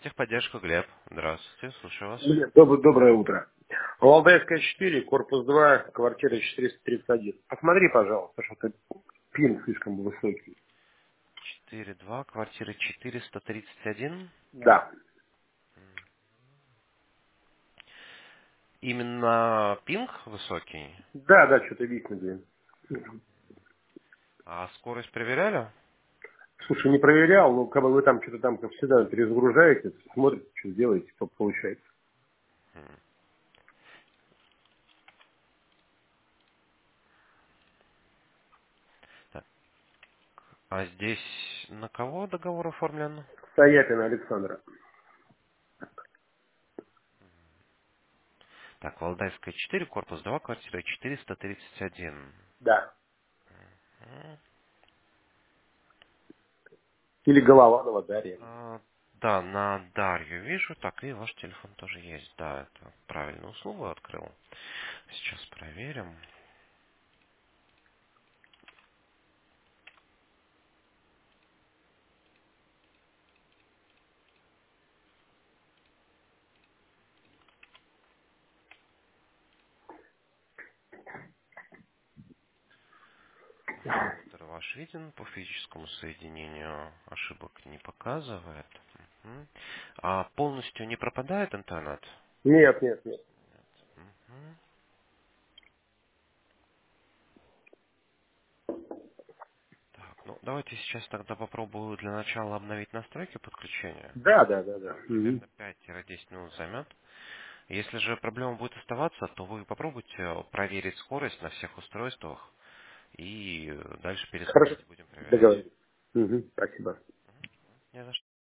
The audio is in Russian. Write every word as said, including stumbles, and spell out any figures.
Техподдержка, Глеб. Здравствуйте, слушаю вас. Блин, доб- доброе утро. Валдайская четыре, корпус два, квартира четыреста тридцать один. Посмотри, пожалуйста, что-то пин слишком высокий. четыре два, квартира четыреста тридцать один. Да. Именно пинг высокий. Да, да, что-то видно, блин. А скорость проверяли? Слушай, не проверял, но как бы вы там что-то там, как всегда, перезагружаете, смотрите, что делаете, что получается. Так. А здесь на кого договор оформлен? Стояпина Александра. Так, Валдайская четыре, корпус два, квартира четыреста тридцать один. Да. М, Или Голованова Дарья. а, Да, на Дарью вижу. Так, и ваш телефон тоже есть. Да, это правильную услугу открыл. Сейчас проверим. Роутер ваш виден, по физическому соединению ошибок не показывает. Мгм. А полностью не пропадает интернет? Нет, нет, нет. Мгм. Так, ну давайте сейчас тогда попробую для начала обновить настройки подключения. Да, да, да, да. Мгм. Примерно пять-десять минут займет. Если же проблема будет оставаться, то вы попробуйте проверить скорость на всех устройствах и дальше Хорошо. перезвонить, будем проверять. Договорились. Мгм. Спасибо. Не за что.